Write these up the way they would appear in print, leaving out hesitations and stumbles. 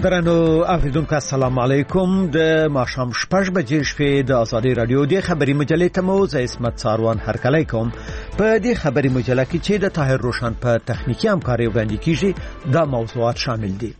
درنو اوریدونکو السلام علیکم د ماښام 6 بجې شپې د ازادي رادیو د خبري مجلې ته مو زه اسمت ساروان هرکلی کوم. په دې خبري مجله کې چې د طاهر روشن په تخنیکی همکاري وړاندې کیږي دا موضوعات شامل دي.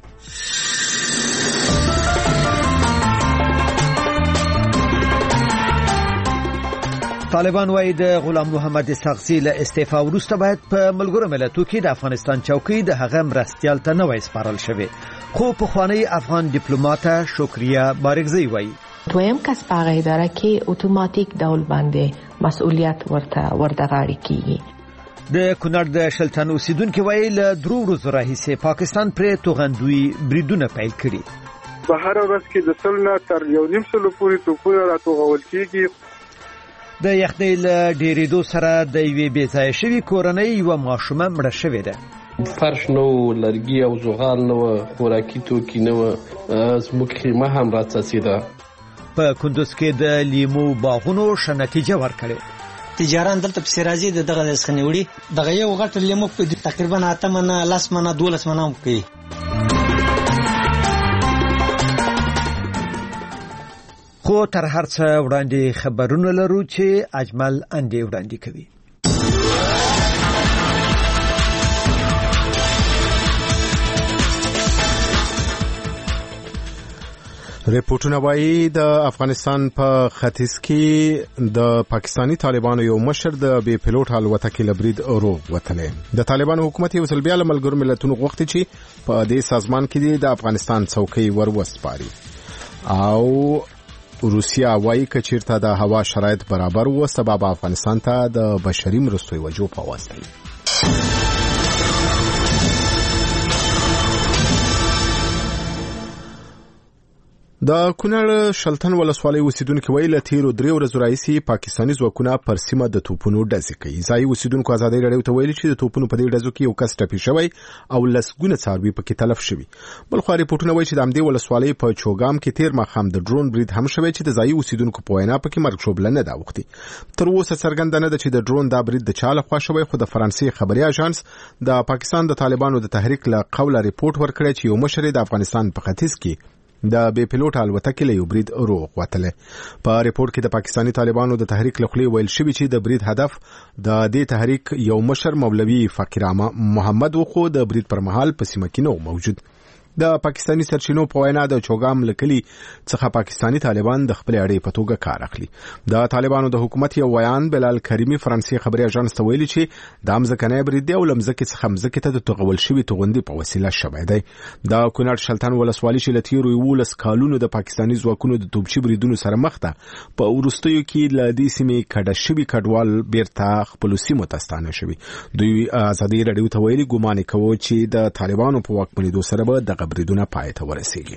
طالبان وايي د غلام محمد ساغسي له استعفا وروسته باید په ملګرو ملتونو کې د افغانستان چوکۍ د هغه مرستیال ته نه وای سپارل شوی، خو پخوانی افغان ډیپلوماټ شکریا بارګزی وايي دویم کس په هغه اداره کې اتوماتیک ډول باندې مسؤلیت ورته غاړه کیږي. د کونړ د شلتن اوسیدونکو وايي له درو ورځو راهیسې پاکستان پر توغندوی بریدونه پیل کړي. په هر ورځ کې د سلنه تر 1.5 پورې توپونه راټوغول کیږي. د یخنۍ له ډېرېدو سره د یوې بې ځایه شوې کورنۍ یوه ماشومه مړه شوې ده. فرش نه و، لرګي او زغال نه و، خوراکي توکي نه و، زموږ خیمه هم راڅڅېده. په کندوز کې د لیمو باغونو ښه نتیجه ورکړې. تجاران دلته پسې راځي د دغه څخه نیوړي دغه یو غټ لیمو په تقریبا 8 منه 10 منه 12 منه هم کوي. خو تر هر څه وړاندې خبرونه لرو چې اجمل اندې وړاندې کوي. ریپورتونه وايي د افغانستان په ختیځ کې د پاکستانی طالبانو یو مشر د بې پیلوټ الوتکې لبرید روغ وتلې. د طالبانو حکومت یو ځل بیا له ملګرو ملتونو غوښتي چې په دې سازمان کې د افغانستان څوکۍ وروسپاري او روسیا وايي چې چیرته د هوا شرایط برابر و سبب افغانستان ته د بشري مرستو وجو په واسطه. د کونړ شلتن ولسوالۍ اوسیدونکو ویل تیر 3 ورځې راځي پاکستاني ځواکونه پر سیمه د توپونو ډزې کوي. ځای اوسیدونکو ازادي رادیو ته ویل چې د توپونو په دې ډزو کې یو کس ټپي شوی او لسګونه څاروي پکې تلف شوي. بل خو ریپورتونه وایي چې د امدې ولسوالۍ په چوغام کې تیر ماښام د ډرون برید هم شوی چې د ځای اوسیدونکو په وینا پکې مرګ شوبله نه دا وختي. تر اوسه څرګنده نه ده چې د ډرون دا برید د چا لخوا شوی، خو د فرانسې خبري اژانس د پاکستان د طالبانو د تحریک له قوله ریپورت ورکړی چې یو مشر د افغانستان په ختیځ کې د بې پیلوټ الوتکې له یو برید روغ وتلې. په ریپورت کې د پاکستانی طالبانو د تحریک له خولې ویل شوی چې د برید هدف د دې تحریک یو مشر مولوي فقیر محمد وخو د برید پر مهال په سیمه کې نو موجود. د پاکستانی سرچینو په وینا د چوغام لکلی څخه پاکستانی طالبان د خپل اړې په توګه کار اخلي. د طالبانو د حکومت یو ویان بلال کریمی فرانسې خبري اژانس ته ویلي چې د امزکنه برید دی او لمزکه څخه مزکه ته د توغول شوی توغندي په وسیله شوی دی. د کونړ شلتن ولسوالۍ چې لتیرو 11 کالونو د پاکستانی ځواکونو د توپچی بریدونو سره مخ ده، په ورستیو کې ل دې سیمې کډه شوی کډوال بیرته خپل سیمو ته ستانه شوی. دوی ازادي رادیو ته ویلي ګومان کوي چې د طالبانو په واکمنیدو سره به د بریدونه پای ته ورسیږي.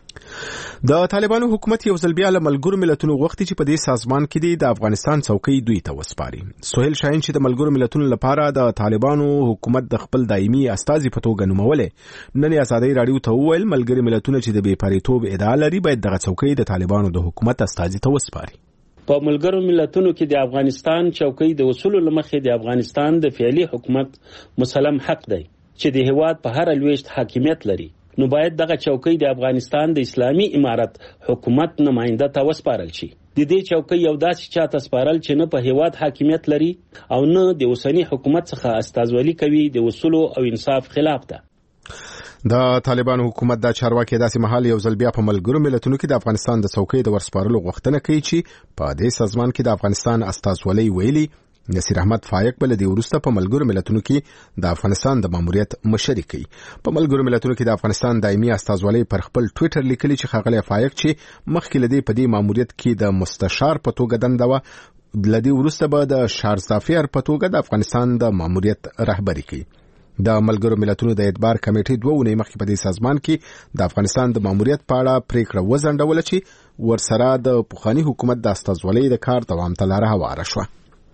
د طالبانو حکومت یو ځل بیا له ملګرو ملتونو غوښتي چې په دې سازمان کې د افغانستان څوکۍ دوی ته وسپاري. سهیل شاهین چې د ملګرو ملتونو لپاره د طالبانو حکومت د خپل دایمي استازي په توګه نومولې، نن ازادي رادیو ته وویل ملګرو ملتونو چې د بې پریتوب ادعا لري باید دغه څوکۍ د طالبانو د حکومت استازي ته وسپاري. په ملګرو ملتونو کې د افغانستان چوکۍ د وصول لمخې د افغانستان د فعلی حکومت مسلم حق دی چې د هیواد په هر لويشت حاکمیت لري، نو باید دغه چوکۍ د افغانستان د اسلامي امارت حکومت نماینده ته وسپارل شي. د دې چوکۍ یو داسې چاته سپارل چې نه په هیواد حاکمیت لري او نه د اوسنی حکومت څخه استازولي کوي د اصول او انصاف خلاف ده. د طالبانو حکومت د چارواکي داسې محل یو ځل بیا په ملګرو ملتونو کې د افغانستان د څوکۍ د ورسپارلو غوښتنه کوي چې په دې سازمان کې د افغانستان استازولي ویلي. نصیر احمد فایق بل د ورسته په ملګرو ملتونو کې د افغانستان د ماموریت مشري کوي. په ملګرو ملتونو کې د افغانستان دایمي استازولي پر خپل ټوئیټر لیکلي چې خغلی فایق چې مخکې لدی په دې ماموریت کې د مستشار په توګه دنده و، لدی ورسته به د شارزافیر په توګه د افغانستان د ماموریت رهبری کوي. د ملګرو ملتونو د اعتبار کمیټې 2 ونې مخکې په دې سازمان کې د افغانستان د ماموریت په اړه پریکړه وزنډول چې ورسره د پخوانی حکومت د استازولۍ د کار دوام ته لاره هواره شوه.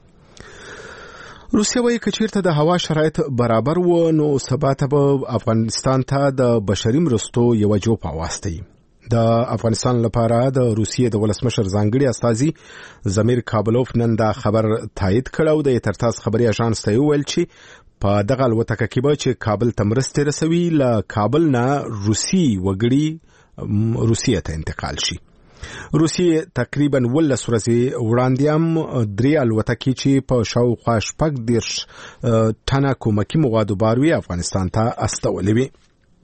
روسیا وايي چې چیرته د هوا شرایط برابر و نو سبا به افغانستان ته د بشري مرستو یو جو په واسطه د افغانستان لپاره د روسیې د ولسمشر ځانګړي استازي زمیر کابلوف نن دا خبر تایید کړو. د ترتاس خبري اژانس ته ویل چې په دغه الوتکه کې به چې کابل ته مرستې رسوي له کابل نه روسي وګړي روسیې ته انتقال شي. روسیې تقریبا 12 ورځې وړاندې هم 3 الوتکې چې په شاوخوا 10 ټنه کومکي موادو باروي افغانستان ته استولې وي.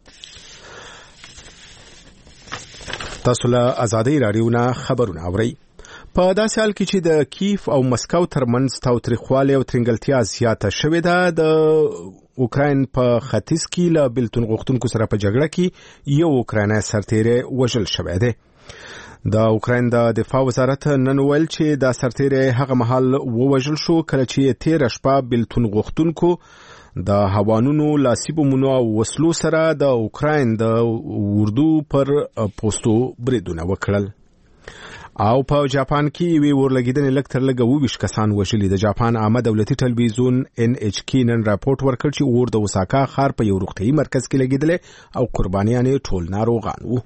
تاسو له آزادۍ راډیو نه خبرونه اورئ. په داسې حال کې چې د کیف او مسکو ترمنځ تاوتریخوالی او ترنګلتیا زیاته شوې ده، د اوکراین په ختیځ کې له بیلتون غوښتونکو سره په جګړه کې یو اوکرایني سرتیری وژل شوی دی. د اوکراین د دفاع وزارت نن ویل چې دا سرتیری هغه مهال ووژل شو کله چې تیر شپه بیلتون غوښتونکو د هوانونو لاسي بمونو او وسلو سره د اوکراین د اردو پر پوستو بریدونه وکړل. او په جاپان کې وی ورلګیدنې لږ تر لږه 22 کسان وژلي. د جاپان عامه دولتي ټلویزیون NHK نن راپورټ ورکړ چې اور د اوساکا ښار په یو روغتیايي مرکز کې لګیدل او قربانیان ټول ناروغان وو.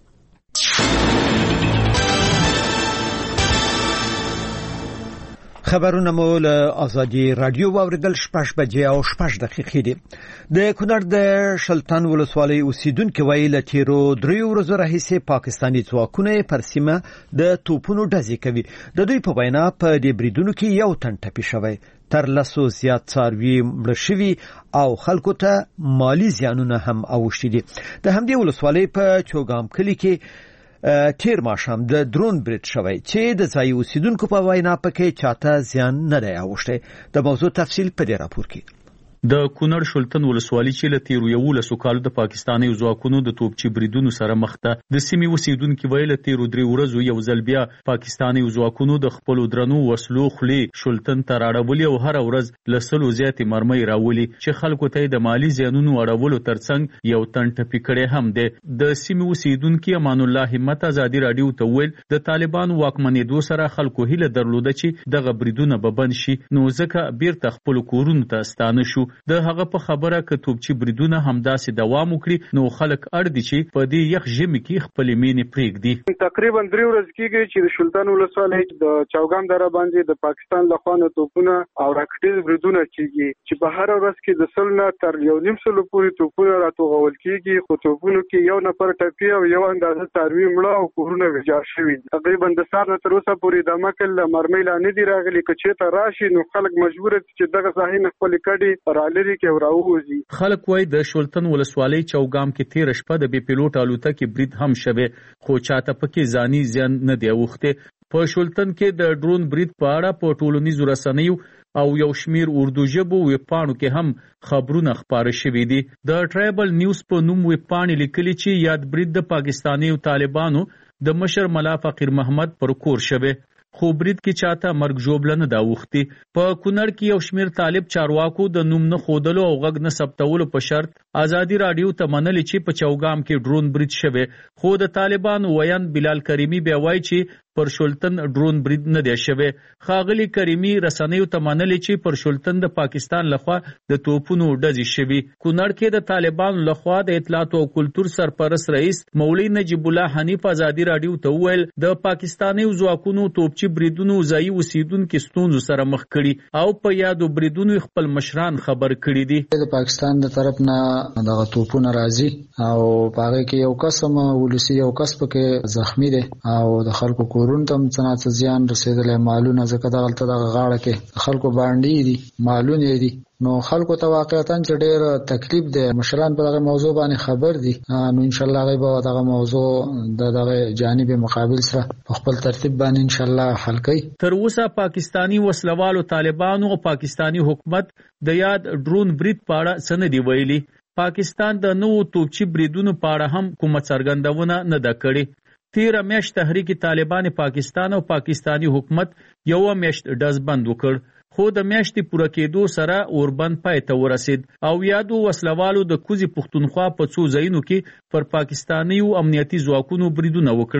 خبرونه مو له آزادي رادیو واوریدل 6 بجې او 6 دقیقې دي. د کونړ د شلتن ولسوالۍ اوسیدونکو ویل تیرو 3 ورځې راهیسې پاکستاني ځواکونه پر سیمه د توپونو ډزې کوي. د دوی په وینا په دې بریدونو کې یو تن ټپي شوی، تر 100 زیات څاروي مړه شوي او خلکو ته مالی زیانونه هم اوښتي دي. د همدې ولسوالۍ په چوغام کلي کې تیر ماښام د درون برید شوی چې د ځای اوسیدونکو په وینا پکې چاته زیان نه دی اوښتی. د موضوع تفصیل په دې راپور کې. د کونړ شلتن ولسوالۍ چې له تیرو 11 کالو د پاکستاني ځواکونو د توپچي بریدونو سره مخ ده، د سیمې اوسیدونکو ویل تیرو 3 ورځو یو ځل بیا پاکستاني ځواکونو د خپل درنو وسلو خلی شلتن ته راړولي او هر ورځ لسلو زیاتې مرمۍ راولي چې خلکو ته د مالی زیانونو اړولو ترڅنګ یو تن ټپي کړي هم ده. د سیمې اوسیدونکو امان الله همت آزادي رادیو ته ویل د طالبانو واکمنېدو سره خلکو هیله درلوده چې دغه بریدونه به بند شي، نو ځکه بیرته خپل کورونو ته ستانه شو. د هغه په خبره ک توپچی بریدونه همداسې دوام وکړي نو خلک اړ دي چې په دې یخ ژمي کې خپل مینې پرېږدي. تقریبا 3 ورځې کېږي چې د شلتن ولسوالۍ د چوغام دره باندې د پاکستان لخوا نه توپونه او راکټیز بریدونه کېږي چې په هر ورځ کې د 100 نه تر 1.5 پورې توپونه راټوغول کېږي. خو توپونو کې یو نفر ټپي او یو اندازه څاروي مړه او کورونه ویجاړ شوي. تقریبا د سار نه تر اوسه پورې د مکل مرمۍ لا نه دی راغلي. که چېرته راشي نو خلک مجبور دي چې دغه ځای نه خپل کډي رالري کې وراوځي. خلک وای د شلتن ولسوالۍ چوغام کې تیر شپه د بي پیلوټ الوتکې برید هم شوه، خو چاته پکې ځاني زیان نه دی اوخته. په شلتن کې د ډرون برید په اړه په ټولنیزو رسنیو او یو شمیر اردو ژبو ویبپاڼو کې هم خبرونه خپاره شوي دي. د ټرایبل نیوز په نوم ویبپاڼې لیکلي چې یاد برید د پاکستاني طالبانو د مشر ملا فقیر محمد پر کور شوه، خو برید کې چاته مرګ ژوبلنه دا وختي. په کونړ کې یو شمیر طالب چارواکو د نوم نه خودلو او غږ نه ثبتولو په شرط آزادي رادیو ته منلي چې په چوغام کې ډرون برید شوه، خو د طالبانو ویان بلال کریمی بیا وایي چې پر شلتن ډرون برید نه دی شوه. خاغلی کریمی رسنیو ته منلي چې پر شلتن د پاکستان لخوا د توپونو ډزې شوي. کونړ کې د طالبانو لخوا د اطلاعات او کلتور سرپرست رئیس مولوی نجیب الله حنیف آزادي رادیو ته ویل د پاکستاني ځواکونو توپچي بریدونو ځای اوسیدونکو ستونزو سره مخ کړي او په یادو بریدونو خپل مشران خبر کړي دي. د پاکستان د طرف نه دغه توپونه راځي او پاره کې یو قسم ولسی یو کس پکې زخمی دي او د خلکو کورون تم څنګه زیان رسیدلې مالونه ځکه دغه غاړه کې خلکو باندې دي مالونه دي. نو خلکو ته واقعیتاً چې ډېر تکلیف دی. مشران په دغه موضوع باندې خبر دي، نو ان شاء الله غي به دغه موضوع دغه جانب مقابل سره په خپل ترتیب باندې ان شاء الله حل کوي. تر اوسه پاکستاني وسلوالو طالبانو او پاکستاني حکومت د یاد ډرون برید په اړه څه نه دی ویلي. پاکستان د نوو توپچي بریدونو په اړه هم کومه څرګندونه نه ده کړې. تیر میاشت تحریک طالبان پاکستان او پاکستاني حکومت یو میاشت ډز بند وکړ، خو د میاشتې پوره کېدو سره اوربند پای ته ورسید او یادو وسلوالو د کوزي پښتونخوا په څو ځایونو کې پر پاکستاني او امنیتي ځواکونو بریدونه وکړل.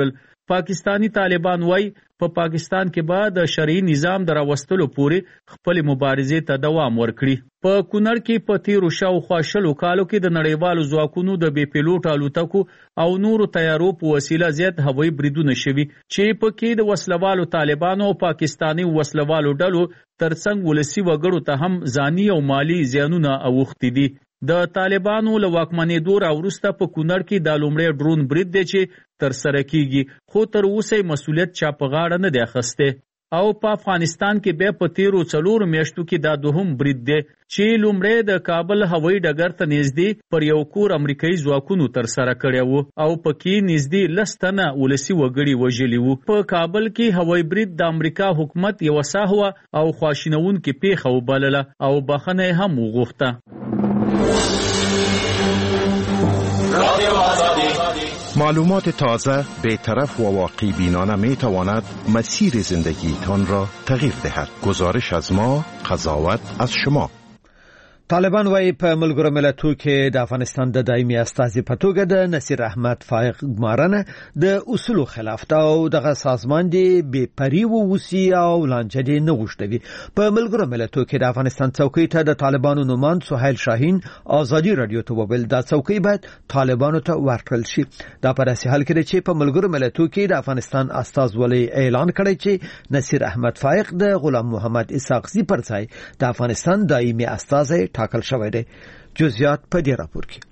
پاکستانی طالبان وای په پاکستان کې به د شرعي نظام دراوستلو پورې خپل مبارزې ته دوام ورکړي. په کونړ کې په تیرو شاوخوا 20 کالو کې د نړیوالو ځواکونو د بې پیلوټ الوتکو او نورو تیارو په وسیله زیات هوایي بریدونه شوي چې په کې د وسلوالو طالبانو او پاکستاني وسلوالو ډلو ترڅنګ ولسی وګړو ته هم ځاني او مالی زیانونه اوښتي دي. د طالبانو له واکمنېدو راوروسته په کونړ کې د لومړی ډرون برید دی چې تر سره کیږي، خو تر اوسه مسؤلیت چا په غاړه نه دی اخیستی. او په افغانستان کې بیا په تیرو 4 میاشتو کې دا دوهم برید دی چې لومړی د کابل هوایي ډګر ته نږدې پر یو کور امریکایي ځواکونو تر سره کړی وو او پکې نږدې 10 تنه ولسي وګړي وژلي وو. په کابل کې هوایي برید د امریکا حکومت یو ساهوه او خواشینونکې پیښه وبلله او بخښنه هم وغوښته. معلومات تازه، بی‌طرف و واقع بینانه می تواند مسیر زندگیتان را تغییر دهد. گزارش از ما، قضاوت از شما. طالبان وايي په ملګرو ملتونو کې د افغانستان د دایمي استازي په توګه د نصیر احمد فائق ګمارنه د اصولو خلاف ده او دغه سازمان دی بې پرې ووسی او لانجه دی نه غوښتوي. په ملګرو ملتونو کې د افغانستان څوکۍ ته د طالبانو نوماند سهیل شاهین آزادي رادیو ته وویل دا څوکۍ باید طالبانو ته ورکړل شي. دا په داسې حال کې چې په ملګرو ملتونو کې د افغانستان استازولۍ اعلان کړی چې نصیر احمد فائق د غلام محمد اسحاقزي پر ځای د افغانستان دایمي استازی ټاکل شوی دی. جزئیات په دې راپور کې.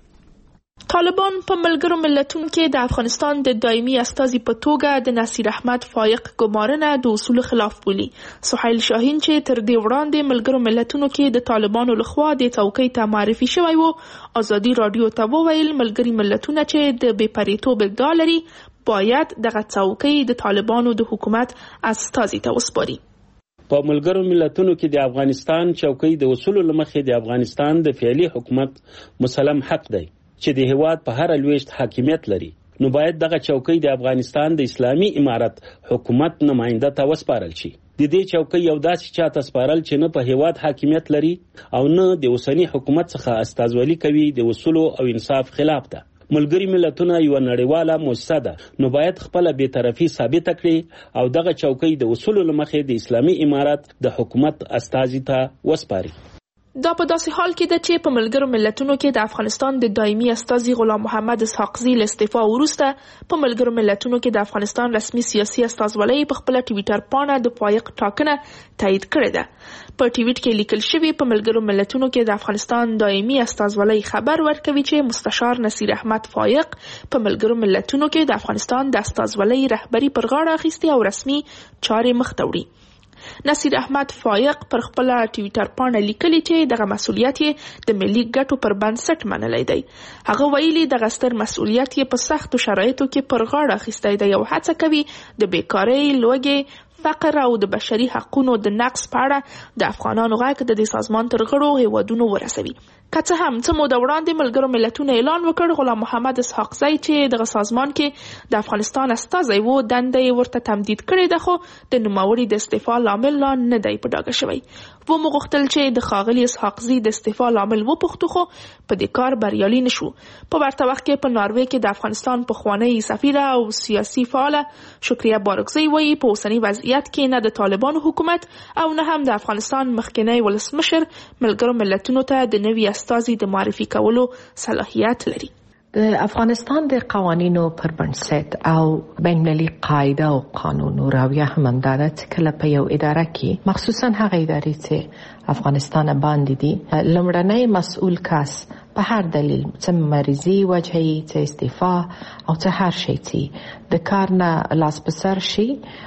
طالبان په ملګرو ملتونو کې د افغانستان د دایمي استازي په توګه د نصیر احمد فائق ګمارنه د اصولو خلاف بولي. سهیل شاهین چې تر دې وړاندې ملګرو ملتونو کې د طالبانو لخوا د څوکۍ ته معرفي شوی وو، آزادي رادیو ته وویل ملګري ملتونه چې د بې پرېتوب ادعا لري باید دغه څوکۍ د طالبانو د حکومت استازي ته وسپاري. په ملګرو ملتونو کې د افغانستان چوکۍ د اصولو لمخې د افغانستان د فعلی حکومت مسلم حق دی چې د هیواد په هر لویشت حاکمیت لري، نو باید دغه چوکۍ د افغانستان د اسلامي امارت حکومت نماینده ته وسپارل شي. د دې چوکۍ یو داسې چاته سپارل چې نه په هیواد حاکمیت لري او نه د اوسنی حکومت څخه استازولي کوي د اصولو او انصاف خلاف ده. ملګري ملتونه یو نړیواله مؤسسه ده، نو باید خپل بی‌طرفي ثابت کړي او دغه چوکۍ د اصولو لمخې د اسلامي امارت د حکومت استازي ته وسپاري. دا په داسې حال کې ده چې په ملګرو ملتونو کې د افغانستان د دایمي استازي غلام محمد اسحاقزي له استعفا وروسته په ملګرو ملتونو کې د افغانستان رسمي سیاسي استازولۍ په خپل ټویټر پاڼه د فائق ټاکنه تایید کړې ده. په ټویټ کې لیکل شوی په ملګرو ملتونو کې د افغانستان دایمي استازولۍ خبر ورکوي چې مستشار نصیر احمد فائق په ملګرو ملتونو کې د افغانستان د استازولۍ رهبری پر غاړه اخیستي او رسمي چارې مخ ته وړي. نصیر احمد فائق پر خپل ټویټر پاڼه لیکلي چې دغه مسؤلیت یې د ملي ګټو پر بنسټ منلی دی. هغه ویلي دغه ستر مسؤلیت یې په سختو شرایطو کې پر غاړه اخیستی دی او هڅه کوي د بیکارۍ، لوږې، فقر او د بشري حقوقو د نقض په اړه د افغانانو غږ د دې سازمان تر غړو هیوادونو ورسوي. که څه هم څه موده وړاندې ملګرو ملتونو اعلان وکړ غلام محمد اسحاقزی چې دغه سازمان کې د افغانستان استازی و دنده یې ورته تمدید کړې ده، خو د نوموړي د استعفا لامل لا نه دی په ډاګه شوی. و مو غوښتل چې د ښاغلي اسحاقزي د استعفا لامل وپوښتو، خو په دې کار بریالي نشو. په ورته وخت کې په ناروې کې د افغانستان پخوانۍ سفیره او سیاسي فعاله شکریه بارکزی وایي په اوسني وضعیت کې نه د طالبانو حکومت او نه هم د افغانستان مخکنی ولسمشر ملګرو ملتونو ته د نوي استازي د معرفي کولو صلاحیت لري. د افغانستان د قوانینو پر بنسټ او بین‌المللي قاعده او قانون او رویه هم همدا ده چې کله په یو اداره کې مخصوصا هغه ادارې چې افغانستان باندې دي لومړنی مسؤل کس په هر دلیل څه مریضي وجهي څه استعفا او څه هر شي چې د کار نه لاس په سر شي،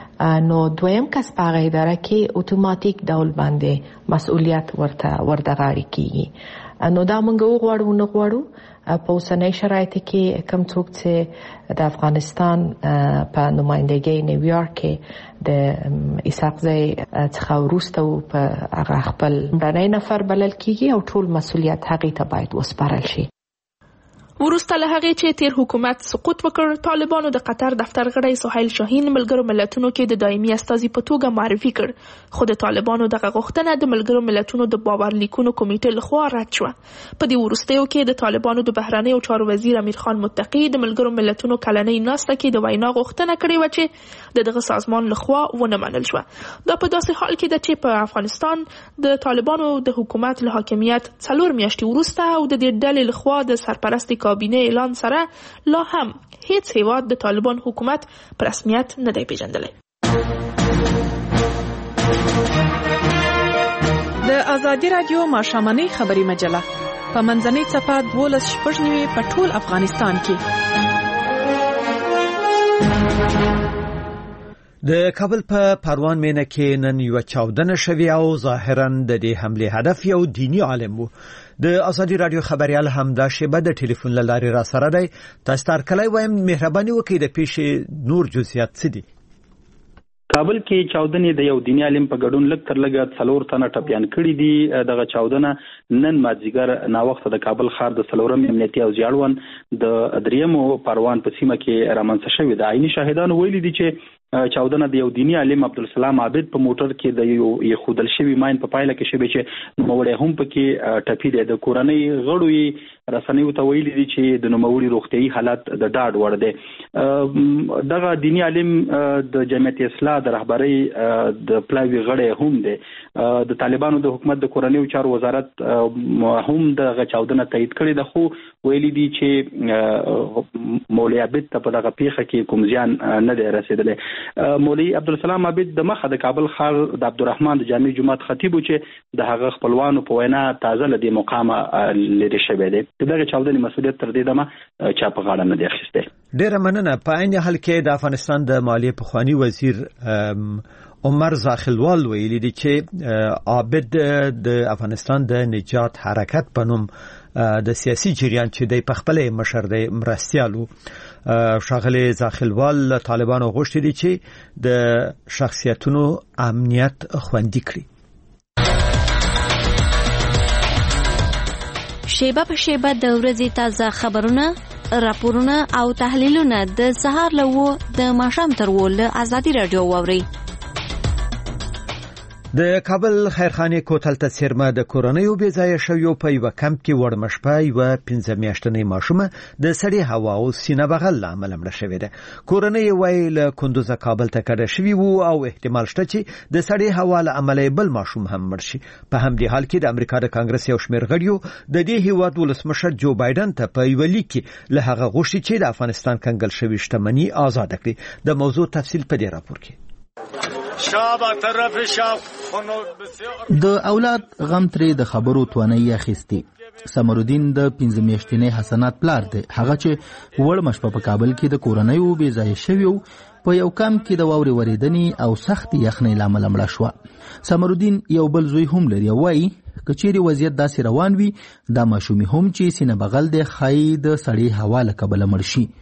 نو دویم کس په هغه اداره کې اتوماتیک ډول باندې مسؤلیت ورته غاړه کیږي. نو دا موږ وغواړو نه غواړو په اوسنۍ شرایطو کې کوم څوک چې د افغانستان په نمائندګۍ نیویارک کې د اسحاقزی څخه وروسته په هغه خپل لومړنی نفر بلل کیږي او ټول مسؤلیت هغې ته باید وسپارل شي. وروسته له هغې چې تیر حکومت سقوط وکړ، طالبانو د قطر دفتر غړی سهیل شاهین ملګرو ملتونو کې د دایمي استازي په توګه معرفي کړ، خو د طالبانو دغه غوښتنه د ملګرو ملتونو د باورلیکونو کمیټې لخوا رد شوه. په دې وروستیو کې د طالبانو د بهرنیو چارو وزیر امیر خان متقی د ملګرو ملتونو کلنۍ ناسته کې د وینا غوښتنه کړې وه چې د دغه سازمان لخوا ونه منل شوه. دا په داسې حال کې ده چې په افغانستان د طالبانو د حکومت له حاکمیت 4 میاشتې وروسته او د دې ډلې لخوا د سرپرست کابینه اعلان سره لا هم هیڅ هیواد د طالبان حکومت په رسمیت نه دی پیژندلی. د ازادي رادیو ماښامنۍ خبري مجله په منځنۍ څپه 12:09 په ټول افغانستان کې. د کابل په پروان مینه کې نن یو چاودنه شوې او ظاهرا د دې حمله هدف یو دینی عالم وو. د ازادي رادیو خبريال همدا شیبه د ټلیفون لارې را سره دی. تاسو تر کله وایم مهرباني وکړئ د پیښې نور جزئیات څه دي؟ کابل کې چاودنې د یو دینی عالم په ګډون لږ تر لږه 4 تنه ټپيان کړي دي. دغه چاودنه نن مازیګر ناوخته د کابل ښار د 4 امنیتي او ځاړون د دریمو پروان په سیمه کې رامنځته شوې ده. عیني شاهدانو ویلي دي چې چاودنه د یو دینی عالم عبدالسلام عابد په موټر کې د یو خودل شوی ماین په پایله کې شوی چې نوموړی هم پکې ټپي دی. د کورنۍ غړو یې رسنیو ته ویلي دي چې د نوموړي روغتیايي حالت د ډاډ وړ دی. دغه دینی عالم د جمعیت اصلاح د رهبرۍ د پلاوي غړی هم دی. د طالبانو د حکومت د کورنیو چارو وزارت هم دغه چاودنه تایید کړې ده، خو ویلي دي چې مولوي عابد ته په دغه پیښه کې کوم زیان نه دی رسیدلی. مولوي عبدالسلام عابد د مخه د کابل ښار د عبدالرحمن د جامع جماعت خطیب چې د هغه خپلوانو په وینا تازه له دې مقامه لري شوی دی. دغه چاودنې مسؤلیت تر دې دمه چا په غاړه نه دی اخیستی. ډیره مننه. په عین حال کې د افغانستان د مالیې پخوانی وزیر عمر زاخلوال ویلي دی چې عابد د افغانستان د نجات حرکت په نوم د سیاسي جریان چې د پخپله مشر دی مرستيالو. شاغلی زاخلوال طالبانو غوښتي دي چې د شخصیتونو امنیت خوندي کړي. شیبه په شیبه د ورځې تازه خبرونه، راپورونه او تحلیلونه د سهار له 9 د ماښام تر 10 له ازادي رادیو واورئ. د کابل خیرخانه کوتل ته سرمه د کورونیو بې ځای شویو په یو کمپ کې وړمشپه یو 15 میاشتنې ماشومه د سړی هوا او سینه بغل لامل مړه شوې ده. کورونی ویل کندوز کابل ته کډه شوی وو او احتمال شته چې د سړی هوا له عمله بل ماشوم هم مړ شي. په همدې حال کې د امریکا د کانګرس یو شمېر غړیو د دې هیواد ولسمشر جو بایدن ته په یو لیک کې له هغه غوښتي چې د افغانستان کنګل شوی شتمنۍ آزاد کړي. د موضوع تفصیل په دې راپور کې. د اولاد غم ترې د خبرو توانایي اخیستي. سمرودین د 15 میاشتنې حسنات پلار دی. هغه چې وړمشپه په کابل کې د کورنیو بې ځای شویو په یو کم کې د واورې ورېدنې او سخت یخنۍ لامل مړه شوه. سمرودین یو بل زوی هم لري. وایي کچېرې وضعیت داسې روان وي دا ماشومي هم چې سینه بغل دی خای د سړی هوا له کبله مړ شي.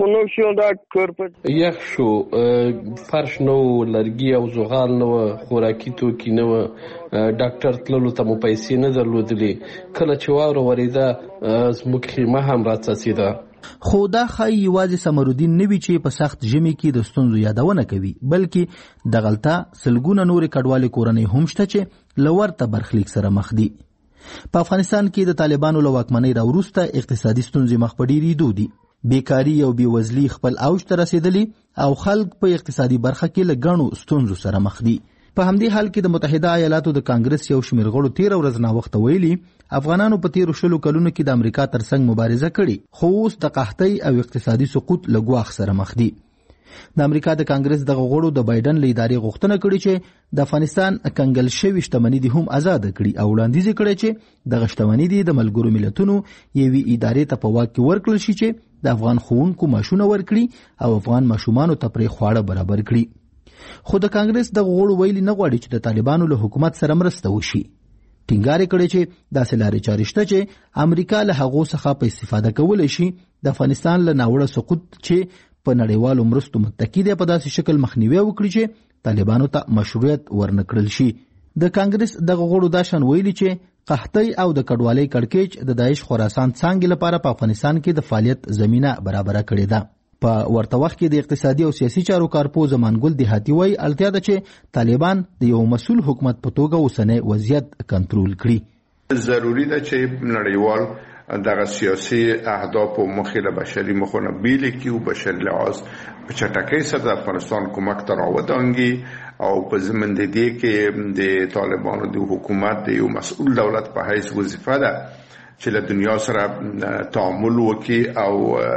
یخ شو، فرش نو، لرګي او زغال نو، خوراکي توکي نو، ډاکټر تللو ته مو پیسې نه درلودلې. کله چې واوره ورېده زموږ خیمه هم راڅڅېده. خو دا ښایي یوازې سمرودین نه وي چې په سخت ژمي کې د ستونزو یادونه کوي، بلکې دغلته سلګونه نورې کډوالې کورنۍ هم شته چې له ورته برخلیک سره مخ دي. په افغانستان کې د طالبانو له واکمنۍ راوروسته اقتصادي ستونزې مخ په ډېرېدو دي. بیکاری او بیوزلی خپل اوج ته رسیدلی او خلک په اقتصادي برخه کې له ګڼو ستونزو سره مخ دي. په همدې حال کې د متحده ایالاتو د کانګرس یو شمېر غړو 13 ورځې ناوخته ویلي افغانانو په 13 کلونو کې د امریکا ترڅنګ مبارزه کړې، خو اوس د قحطۍ او اقتصادي سقوط له ګواښ سره مخ دي. د امریکا د کانګرس دغه غړو د بایدن له ادارې غوښتنه کړې چې د افغانستان کنګل شوی شتمنۍ دي هم آزاد کړي او وړاندیز کړي چې دغه شتمنۍ دي د ملګرو ملتونو یوې ادارې ته په واک کې ورکړل شي چې د افغان ښوونکو معاشونه ورکړي او افغان ماشومانو ته پرې خواړه برابر کړي. خو د کانګرس دغه غړو ویلي نه غواړي چې د طالبانو له حکومت سره مرسته وشي. ټینګار کړي چې داسې لارې چارې شته چې امریکا له هغو څخه په استفاده کولی شي د افغانستان له ناوړه سقوط چې په نړیوالو مرستو متکی دی په داسې شکل مخنیوي وکړي چې طالبانو ته مشروعیت ورنکړل شي. د کانګرس دغه غړو دا شان ویلي چې قحطۍ او د کډوالۍ کړکېچ د داعش خراسان څانګې لپاره په افغانستان کې د فعالیت زمینه برابره کړې ده. په ورته وخت کې د اقتصادي او سیاسي چارو کارپوه زمانګل دیهاتي وایي اړتیا ده چې طالبان د یو مسؤل حکومت په توګه اوسنی وضعیت کنټرول کړي. ضروري ده چې نړیوال دغه سیاسي اهداف او مخې له بشري مخونه بیل کړي او بشري لحاظ په چټکۍ سره د افغانستان کومک ته راودانګي او په ضمن د دې کې د طالبانو د حکومت د یو مسؤل دولت په حیث وظیفه ده چې له دنیا سره تعامل وکړي او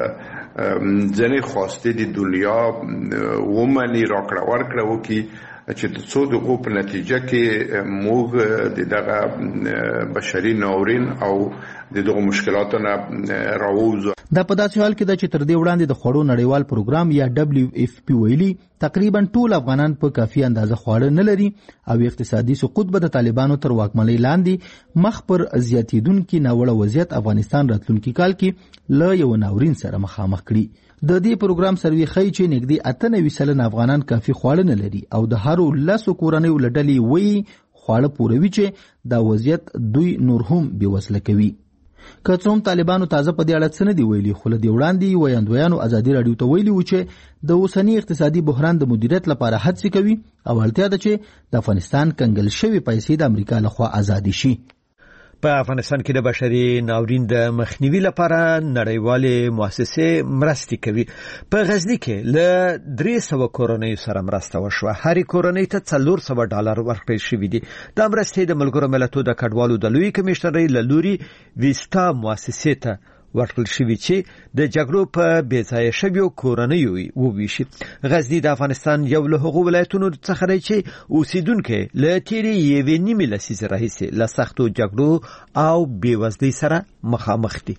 ځینې خواسته د دنیا ومني راکړه ورکړه وکړي چې د څو دغو په نتیجه کې موږ د دغه بشري ناورین او د دغو مشکلاتو نه راووځو. دا په داسې حال کې ده چې تر دې وړاندې د خوړو نړیوال پروګرام یا WFP ویلي تقریبا ټول افغانان په کافي اندازه خواړه نه لري او اقتصادي سقوط به د طالبانو تر واکمنۍ لاندې مخ پر زیاتیدونکي ناوړه وضعیت افغانستان راتلونکي کال کې له یو ناورین سره مخامخ کړي. د دې پروګرام سروې ښیي چې نږدې 98% افغانان کافي خواړه نه لري او د هرو 10 کورنیو له ډلې وایي خواړه پوروي چې دا وضعیت دوی نور هم بېوزله کوي. که څه هم طالبانو تازه په دې اړه څه نه دي ویلي خو له دې وړاندې ویاندویانو ازادي راډیو ته ویلي و چې د اوسني اقتصادي بحران د مدیریت لپاره هڅې کوي او اړتیا ده چې د افغانستان کنګل شوي پیسې د امریکا لخوا آزادي شي. په افغانستان کې د بشري ناورین د مخنیوي لپاره نړیوالې مؤسسې مرستې کوي. په غزني کې له 300 کورنیو سره مرسته وشوه. هرې کورنۍ ته $400 ورکړل شوي دي. دا مرستې د ملګرو ملتونو د کډوالو د لوی کمشنرۍ له لوري ویستا مؤسسې ته ورکړل شوي چې د جګړو په بېځایه شویو کورنیو وویشي. غزني د افغانستان یو له هغو ولایتونو څخه دی چې اوسیدونکي له تېرې یوې نیمې لسیزې راهیسې له سختو جګړو او بېوزلۍ سره مخامخ دي.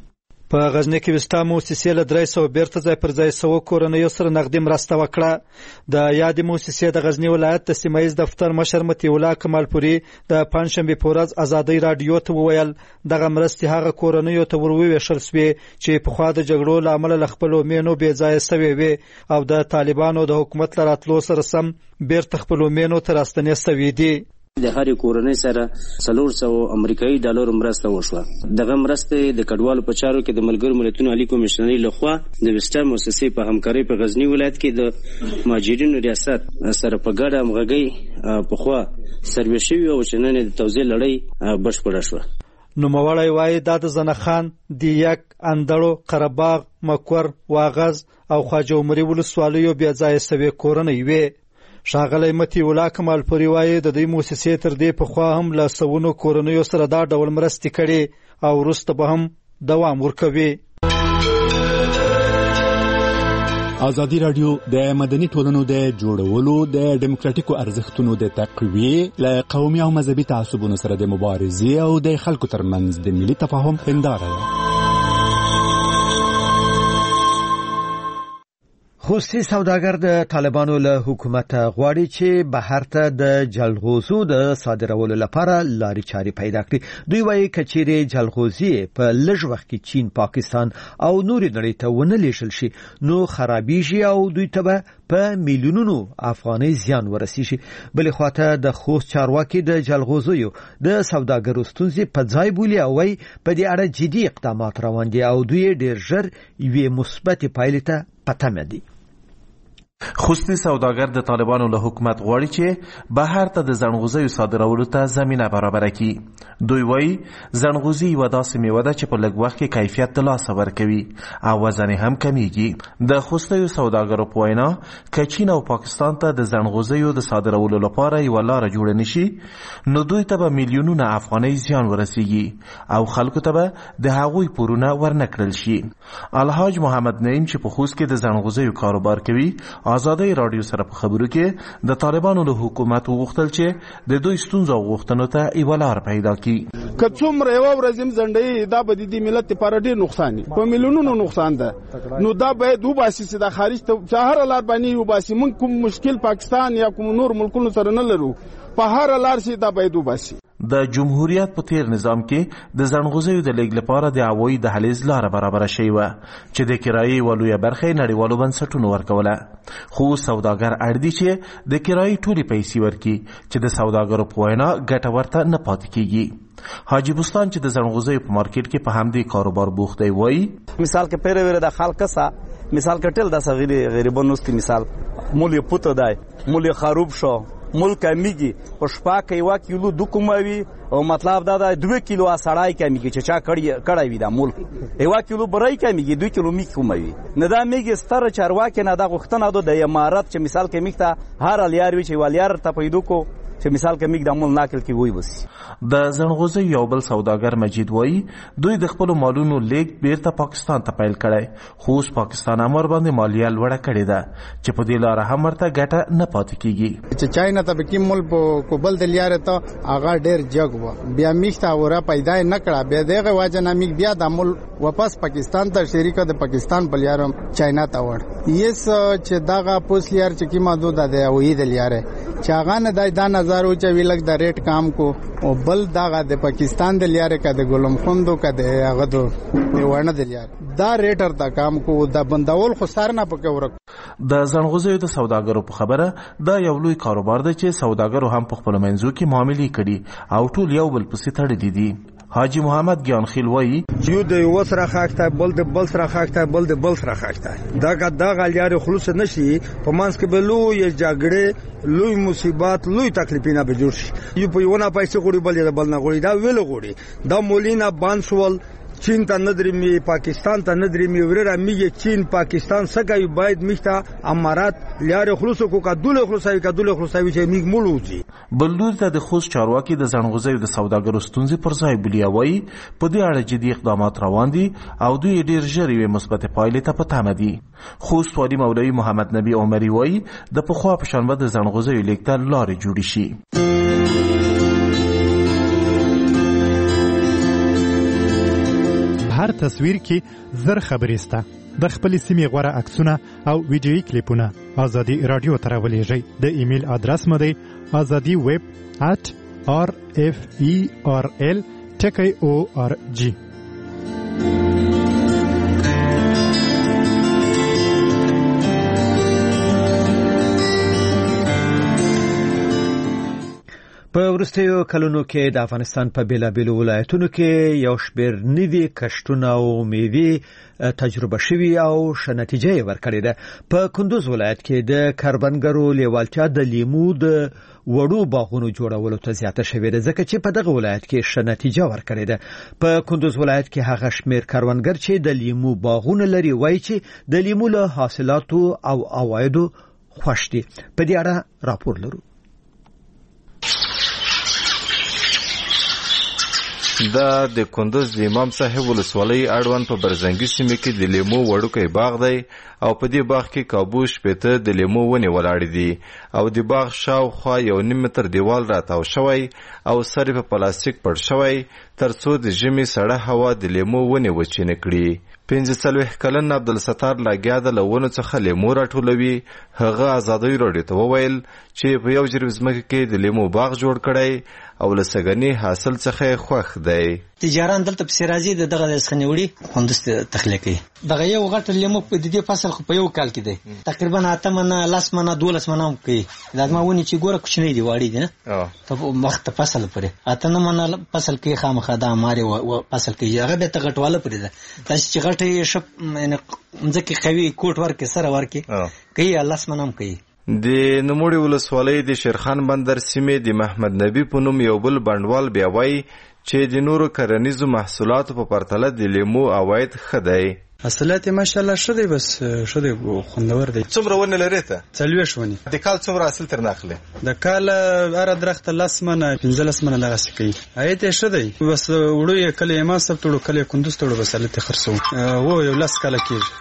په غزني کې وستا مؤسسې له 300 بیرته ځای پر ځای 100 کورنیو سره نقدي مرسته وکړه. د یادې مؤسسې د غزني ولایت د سیمه ییز دفتر مشر مطیع الله کمالپوري د پنځشنبې په ورځ ازادي رادیو ته وویل دغه مرستې هغه کورنیو ته ورویشل شوې چې په خوا د جګړو له امله له خپلو مینو بې ځایه سوي وي او د طالبانو د حکومت له راتلو سره سم بیرته خپلو مینو ته راستنې سوي دي. د هرې کورنۍ سره $400 امریکایي ډالر مرسته وشوه. دغه مرستې د کډوالو په چارو کې د ملګرو ملتونو عالی کمشنرۍ لخوا د ویستا مؤسسې په همکارۍ په غزني ولایت کې د مهاجرینو ریاست سره په ګډه همغږۍ په خوا سروې شوي او چې نن د توزیع لړۍ بشپړه شوه. نوموړی وایي دا د زنخان، دیک، اندړو، قرهباغ، مکور، واغز او خواجه عمري ولسوالیو بیا ځای سوي کورنۍ وي. ښاغلی مطیع الله کمالپوري وایي د دې مؤسسې تر دې پخوا هم له سوونو کورنیو سره دا ډول مرستې کړي او وروسته به هم دوام ورکوي. ازادي راډیو د مدني ټولنو د جوړولو د ډیموکراتیکو ارزښتونو د تقویې له قومي او مذهبي تعصبونو سره د مبارزې او د خلکو ترمنځ د ملي تفاهم هنداره ده. خوستي سوداګر د طالبانو له حکومت غواړي چې بهر ته د جلغوزو د صادرولو لپاره لارې چارې پیدا کړي. دوی وایي کچېرې جلغوزي په لږ وخت کې چین، پاکستان او نورې نړۍ ته ونه لیږل شي نو خرابېږي او دوی ته په میلیونونو افغانۍ زیان ورسیږي. بلې خواته د خوست چارواکي د جلغوزیو د سوداګرو ستونزې په ځای بولي او وایي په دې اړه جدي اقدامات روان دي او دوی ډېر ژر یوې مثبتې پایلې ته په تمه دي. خوستي سوداګر د طالبانو له حکومت غواړي چې بهر ته د زنغوزیو صادرولو ته زمینه برابره کړي. دوی وایي زنغوزي یوه داسې میوه ده چې په لږ وخت کې کیفیت د لاسه ورکوي او وزن هم کمیږي. د خوستیو سوداګرو په وینا که چین او پاکستان ته د زنغوزیو د صادرولو لپاره یوه لاره جوړه نشي نو دوی ته به میلیونونه افغانۍ زیان ورسیږي او خلکو ته به د هغوی پورونه ورنکړل شي. الحاج محمد نعیم چې په خوست کې د زنغوزیو کاروبار کوي ازادي رادیو سره په خبرو کې د طالبانو له حکومت وغوښتل چې د دوی ستونزو او غوښتنو ته یوه لار پیدا کړي. که څومره یوه ورځ هم ځنډوي دا به د دې ملت لپاره ډېر نقصان وي، په میلیونونو نقصان ده. نو دا باید وباسي چې د خارج ته هره لار باندې وباسي. موږ کوم مشکل پاکستان یا کوم نور ملکونو سره نه لرو، په هر لار شي دا باید وباسي. د جمهوریت په تیر نظام کې د زنغوزیو د لیږد لپاره د هوایي دهلیز لاره برابره شوې وه چې د کرایې یوه لویه برخه یې نړیوالو بنسټونو ورکوله، خو سوداګر اړ دي چې د کرایې ټولې پیسې ورکړي چې د سوداګرو په وینا ګټه ورته نه پاتې کیږي. حاجی بستان چې د زنغوزیو په مارکیټ کې په همدې کاروبار بوخت دی وایي مثال کې پیره ویره د خلک سا مثال کټل د غریبانو ست مثال مول یې پوت دی مول یې خروب شو مول کمیږي په شپه کې 1 کیلو 2 کوموي او مطلب دا 2 کیلو سړای کمیږي چې چا کړی وي دا مول 1 کیلو برای کمیږي 2 کیلو می کوموي نه دا میږي ستر چارواکي نه دا غختنه د امارات چې مثال کې میخته هر الیار وی چې والیار ته پیدو کو چې مثال کې میګ د مول ناکل کې وای بس. د زنغوزي یو بل سوداګر مجید وای دوی د خپل مالونو لیک بیرته پاکستان ته پیل کړي خو اوس پاکستان امر باندې مالیه لوړه کړې ده چې په دې لار هم ورته ګټه نه پاتې کیږي. چې چاینا ته کې مول په کوبل د لیار ته هغه ډیر جګ و بیا میخته اورا پیدا نه کړه بیا دغه واجنه میګ بیا د مول واپس پاکستان ته شریکه د پاکستان بل یارم چاینا ته وړ یس چې دغه پوس لیار چې کی مادو د وې د لیار چې هغه نه د زارو چې ویلک د ریټ کام کو او بل دغه د پاکستان د لیاره کده ګلم خوندو کده هغه دو ورنه د لیاره دا ریټر تا کام کو د بندول خو سر نه پکې ورک. د زنغوزیو د سوداګرو په خبره دا یو لوی کاروبار دی چې سوداګرو هم په خپل منځو کې معاملې کړي او ټول یو بل پسې تړلي دي. حاجی محمد گیانخیل وایي یو د یو سره خاکته بل د بل سره خاکته بل د بل سره خاکته دا غلیار خلوص نشي په مانس کې بلو یا جګړه لوی مصیبات لوی تکلیفونه به جوړ شي یو په یو نه پیسې غوړي بل د بل نه غوړي دا ویل غوړي دا مولینا بانسول چین ته ندري می پاکستان ته ندري می ورره میږي چین پاکستان سګي باید میخته امارات لیار خلوص کو کا دوله خلوصوي چې میګ مولوږي. بلدور ته د خوست چارواکي د زنغوزیو د سوداګرو ستونزې پر ځای بلیاوي په دې اړه جدي اقدامات روان دي او دوی ډیر ژر یې مثبت پایلې ته په تمه دي. خوست والی مولوي محمد نبی عمري وایي د پخوا په شنبه د زنغوزیو لیکته لارې جوړې شي. هر تصویر کې زر خبرې سته د خپل سیمې غوړه عکسونه او ویډیويي کلیپونه ازادي رادیو ته راولېږئ. د ایمیل ادرس مو دی azadi@rferl.org. په وروستیو کلونو کې د افغانستان په بیلابیلو ولایتونو کې یو شمېر نوي کښتونه او میوې تجربه شوي او ښه نتیجه یې ورکړې ده. په کندوز ولایت کې د کروندګرو لیوالتیا د لیمو د وړو باغونو جوړولو ته زیاته شوې ده ځکه چې په دغه ولایت کې ښه نتیجه ورکړې ده. په کندوز ولایت کې هغه شمېر کروندګر چې د لیمو باغونه لري وایي چې د لیمو له حاصلاتو او عوایدو خوښ دي. په دې اړه راپور لرو. دا د کندوز د امام صاحب ولسوالۍ اړوند په برزنګي سیمه کې د لیمو وړوکی باغ دی او په دې باغ کې کابو شپېته د لیمو ونې ولاړې دي او د باغ شاوخوا 1.5 متر دیوال راتاو شوی او سر په پلاستیک پړ شوی ترڅو د ژمي سړه هوا د لیمو ونې وچینه کړي. 45 کلن عبدالستار لاګیا د لونو څخه لیمو راټولوي. هغه ازادي رادیو ته وویل چې په یو جریب ځمکه کې د لیمو باغ جوړ کړی او لسګنی حاصل څخه خوښ دی. تجاران دلته په سرازي دغه د سخنوړي خوندست تخلیقي دغه یو غټ لیمو په دې فصل خو په یو کال کې دی تقریبا 8 منه 10 منه 12 منه کوي. دا ما ونی چې ګوره کوچنی دی واړی دی نه ته وخت فصل پرې 8 منه فصل کې خامخا دا ماري فصل کې هغه به تغټواله پرې ده تاسو چې غټي شپ ځکه قوي کوټ ورکه سره ورکه کوي الله سمنام کوي. د نوموړي ولسوالۍ د شیرخان بندر سیمې د محمد نبی په نوم یو بل بڼوال بیا وایي چې د نورو کرنیزو محصولاتو په پرتله د لیمو عواید ښه دی. حاصلات ماشاءالله ښه دی بس ښه دی خوندور دی. څومره ونه لري ته؟ 40 ونې. د کال څومره حاصل تر ناخله؟ د کال هر درخت 10 منه 15 منه دغه څه کوي. ایت ښه دی بس وړو یې کله ما سب ټولو کله کندوز ټولو بس لته خرڅو وو یو لاس کال کېږي.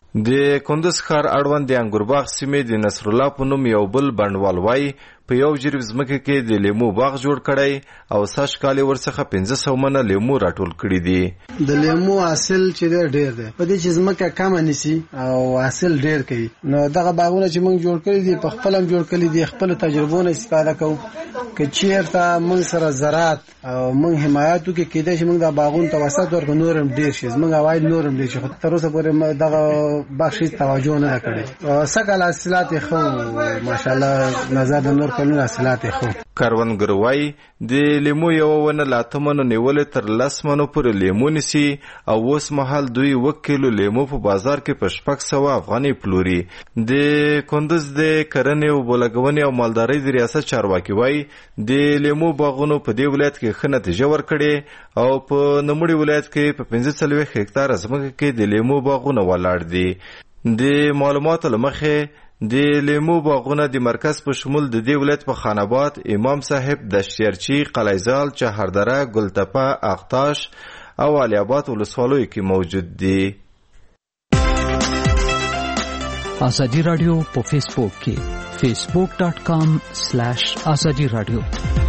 د کندوز ښار اړوند د انګورباغ سیمې د نصر الله په نوم یو بل بڼوال وایي په یو جریب ځمکه کې د لیمو باغ جوړ کړی او سږ کال ورڅخه 500 منه لیمو راټول کړي دي. د لیمو حاصل چې ډېر دی په دې چې ځمکه کم نسی او حاصل ډېر کوي. نو دغه باغونه چې موږ جوړ کړی دي په خپل هم جوړ کړی دي، خپل تجربو نه استفاده کوو. که چیرته موږ سره زراعت او موږ حمایت وکړو کېدای شي موږ د باغونو توسط ورکړو نور هم ډېر شي، زموږ عواید نور هم ډېر شي. خو تر اوسه پورې دغه باغ شي توجه نه ده کړې. سږ کال حاصلات یې ښه ماشاءالله نظر د نور کلونو حاصلات یې ښه. کروندګر وایي د لیمو یو ونه له 8 منو نیولې تر 10 منو پورې لیمو نیسي او اوس مهال دوی 1 کیلو لیمو په بازار کې په 600 افغانۍ پلوري. د کندوز د کرنې او بولګونې او مالدارۍ د ریاست چارواکي وایي د لیمو باغونو په دې ولایت کې ښه نتیجه ورکړې او په نوموړي ولایت کې په 45 هکتار ځمکه کې د لیمو باغونه ولاړ دي. د معلوماتو له مخې د لیمو باغونه د مرکز په شمول د دې ولایت په خان آباد، امام صاحب، دشتیرچی، قلیزال، چهاردره، ګلتپه، اغتاش او علي آباد ولسوالیو کې موجود دي. ازادي رادیو په فیسبوک کې facebook.com/azadi radio